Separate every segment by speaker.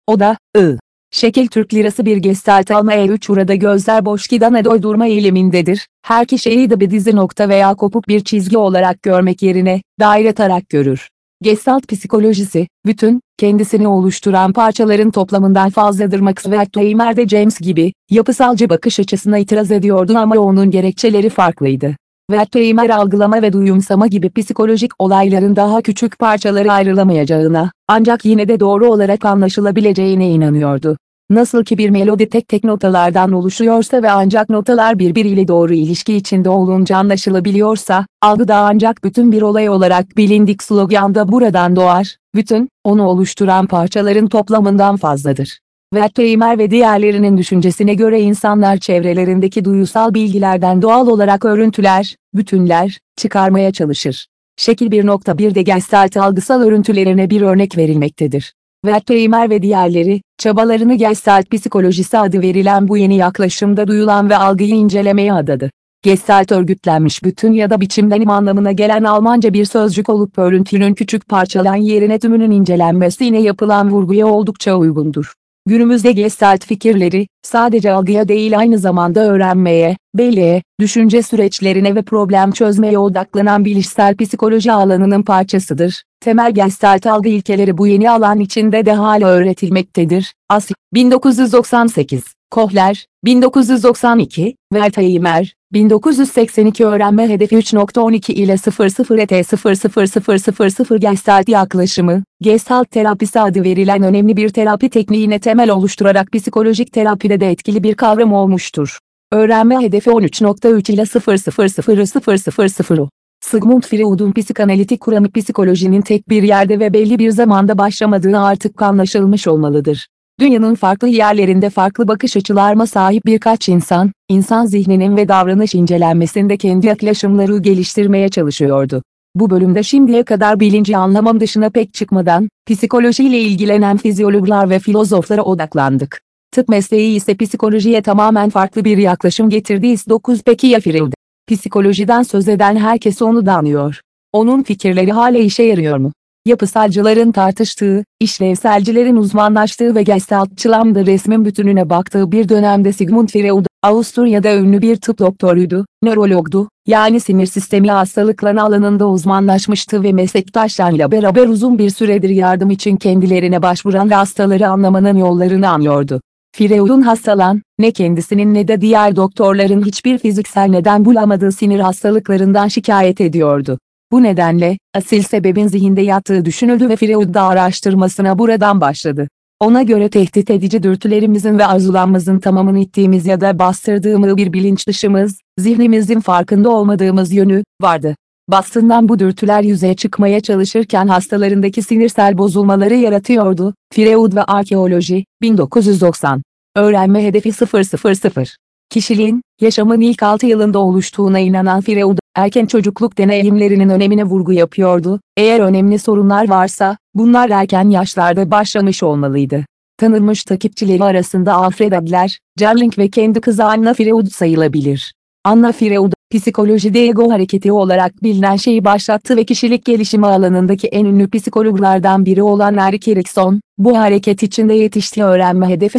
Speaker 1: O da, şekil Türk lirası bir gestalt alma E3 burada gözler boş gidene doydurma eğilimindedir. Her kişiyi de bir dizi nokta veya kopuk bir çizgi olarak görmek yerine, daire tarak görür. Gestalt psikolojisi, bütün, kendisini oluşturan parçaların toplamından fazladır. Max Wertheimer de James gibi, yapısalcı bakış açısına itiraz ediyordu ama onun gerekçeleri farklıydı. Wertheimer algılama ve duyumsama gibi psikolojik olayların daha küçük parçalara ayrılamayacağına, ancak yine de doğru olarak anlaşılabileceğine inanıyordu. Nasıl ki bir melodi tek tek notalardan oluşuyorsa ve ancak notalar birbiriyle doğru ilişki içinde olunca anlaşılabiliyorsa, algı da ancak bütün bir olay olarak bilindik slogan da buradan doğar, bütün, onu oluşturan parçaların toplamından fazladır. Wertheimer ve diğerlerinin düşüncesine göre insanlar çevrelerindeki duyusal bilgilerden doğal olarak örüntüler, bütünler, çıkarmaya çalışır. Şekil 1.1'de Gestalt algısal örüntülerine bir örnek verilmektedir. Wertheimer ve diğerleri, çabalarını Gestalt psikolojisi adı verilen bu yeni yaklaşımda duyulan ve algıyı incelemeye adadı. Gestalt örgütlenmiş bütün ya da biçimlenim anlamına gelen Almanca bir sözcük olup örüntünün küçük parçalan yerine tümünün incelenmesine yapılan vurguya oldukça uygundur. Günümüzde Gestalt fikirleri, sadece algıya değil aynı zamanda öğrenmeye, belleğe, düşünce süreçlerine ve problem çözmeye odaklanan bilişsel psikoloji alanının parçasıdır. Temel Gestalt algı ilkeleri bu yeni alan içinde de hala öğretilmektedir. Asli, 1998, Kohler, 1992, Wertheimer, 1982 öğrenme hedefi 3.12 ile 00ET00000 Gestalt yaklaşımı, Gestalt terapisi adı verilen önemli bir terapi tekniğine temel oluşturarak psikolojik terapide de etkili bir kavram olmuştur. Öğrenme hedefi 13.3 ile 000000. Sigmund Freud'un psikanalitik kuramı psikolojinin tek bir yerde ve belli bir zamanda başlamadığı artık anlaşılmış olmalıdır. Dünyanın farklı yerlerinde farklı bakış açılarına sahip birkaç insan zihninin ve davranış incelenmesinde kendi yaklaşımları geliştirmeye çalışıyordu. Bu bölümde şimdiye kadar bilinci anlamam dışına pek çıkmadan, psikolojiyle ilgilenen fizyologlar ve filozoflara odaklandık. Tıp mesleği ise psikolojiye tamamen farklı bir yaklaşım getirdi. 9 Peki ya Freud? Psikolojiden söz eden herkes onu da anıyor. Onun fikirleri hala işe yarıyor mu? Yapısalcıların tartıştığı, işlevselcilerin uzmanlaştığı ve Gestaltçıların da resmin bütününe baktığı bir dönemde Sigmund Freud, Avusturya'da ünlü bir tıp doktoruydu, nörologdu, yani sinir sistemi hastalıkları alanında uzmanlaşmıştı ve meslektaşlarıyla beraber uzun bir süredir yardım için kendilerine başvuran hastaları anlamanın yollarını anlıyordu. Freud'un hastalan, ne kendisinin ne de diğer doktorların hiçbir fiziksel neden bulamadığı sinir hastalıklarından şikayet ediyordu. Bu nedenle, asil sebebin zihinde yattığı düşünüldü ve Freud da araştırmasına buradan başladı. Ona göre tehdit edici dürtülerimizin ve arzularımızın tamamını ittiğimiz ya da bastırdığımız bir bilinç dışımız, zihnimizin farkında olmadığımız yönü, vardı. Bastığından bu dürtüler yüzeye çıkmaya çalışırken hastalarındaki sinirsel bozulmaları yaratıyordu. Freud ve Arkeoloji, 1990. Öğrenme hedefi 000. Kişiliğin, yaşamın ilk 6 yılında oluştuğuna inanan Freud, erken çocukluk deneyimlerinin önemine vurgu yapıyordu. Eğer önemli sorunlar varsa, bunlar erken yaşlarda başlamış olmalıydı. Tanınmış takipçileri arasında Alfred Adler, Jarling ve kendi kızı Anna Freud sayılabilir. Anna Freud, psikolojide ego hareketi olarak bilinen şeyi başlattı ve kişilik gelişimi alanındaki en ünlü psikologlardan biri olan Erik Erikson, bu hareket içinde yetiştiği öğrenme hedefi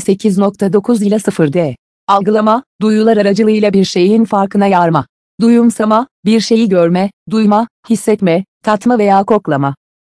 Speaker 1: 8.9 ile 0'd. Algılama, duyular aracılığıyla bir şeyin farkına varma. Duyumsama, bir şeyi görme, duyma, hissetme, tatma veya koklama.